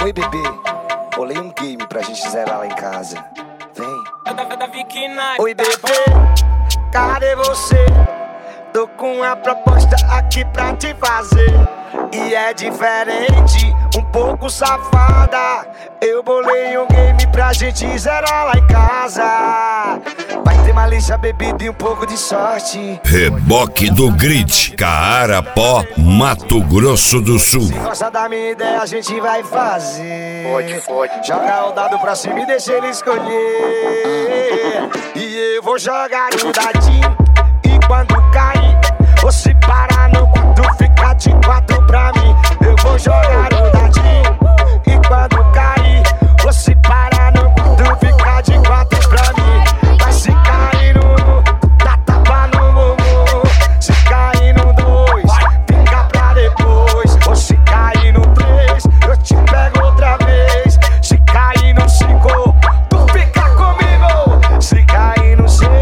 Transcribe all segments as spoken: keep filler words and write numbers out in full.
Oi, bebê, bolei um game pra gente zerar lá em casa. Vem. Oi, bebê, cadê você? Tô com uma proposta aqui pra te fazer. E é diferente, um pouco safada. Eu bolei um game pra gente zerar lá em casa. Vai ter malícia, bebida e um pouco de sorte. Reboque do Grid, Carapó, Mato Grosso do Sul. Se gosta da minha ideia, a gente vai fazer. Pode, pode. Joga o dado pra cima e deixa ele escolher. E eu vou jogar o dadinho. E quando cair, ou se parar no quatro, fica de quatro pra mim. Eu vou jogar o dadinho. E quando cair, ou se parar no quatro, fica de quatro pra mim. Mas se cair no um, dá tapa no bumbum. Se cair no dois, fica pra depois. Ou se cair no três, eu te pego outra vez. Se cair no cinco, tu fica comigo. Se cair no seis,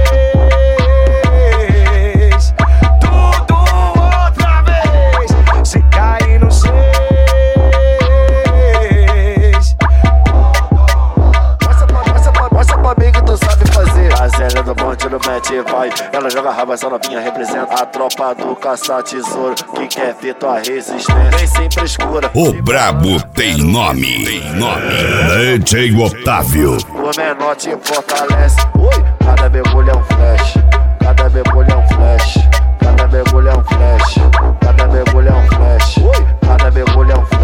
tudo outra vez. Se cair no seis, Mostra pra, mostra pra, mostra pra mim que tu sabe fazer. A Zélia do bonde no mete vai. Ela joga raba, essa novinha representa a tropa do caça-tesouro que quer ver tua resistência. Vem sem frescura. O brabo tem nome, tem nome. D J Otávio. O menor te fortalece. Ui, cada mergulho é um flash. Cada mergulho é um flash. Cada mergulho é um flash. Cada mergulho é um flash. Ui, cada mergulho é um flash.